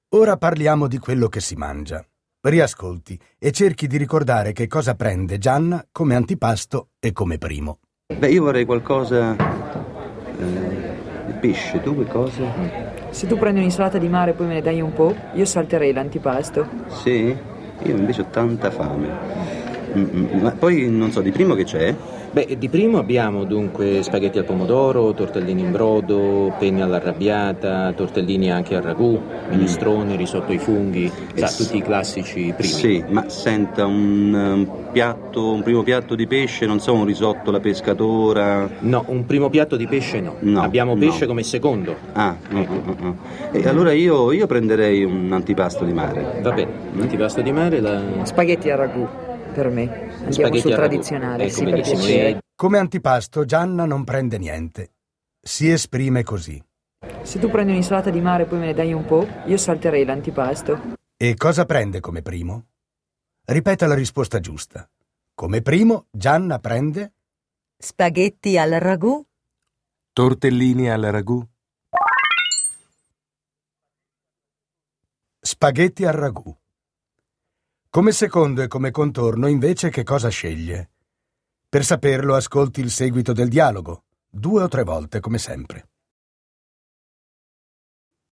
Ora parliamo di quello che si mangia. Riascolti e cerchi di ricordare che cosa prende Gianna come antipasto e come primo. Beh, io vorrei qualcosa di pesce. Tu che cosa? Se tu prendi un'insalata di mare e poi me ne dai un po', io salterei l'antipasto. Sì? Io invece ho tanta fame. Ma poi non so, di primo che c'è? Beh, di primo abbiamo dunque spaghetti al pomodoro, tortellini in brodo, penne all'arrabbiata, tortellini anche al ragù, minestrone, risotto ai funghi, tutti i classici primi. Sì, ma senta, un primo piatto di pesce, non so, un risotto alla pescatora. No, un primo piatto di pesce no. Abbiamo pesce come secondo. E allora io prenderei un antipasto di mare. Va bene, antipasto di mare, Spaghetti al ragù, per me. Andiamo sul tradizionale, ecco, sì, per piacere. Come antipasto Gianna non prende niente. Si esprime così. Se tu prendi un'insalata di mare e poi me ne dai un po', io salterei l'antipasto. E cosa prende come primo? Ripeta la risposta giusta. Come primo Gianna prende Spaghetti al ragù. Tortellini al ragù. spaghetti al ragù. Come secondo e come contorno invece che cosa sceglie? Per saperlo ascolti il seguito del dialogo, 2 o 3 volte come sempre.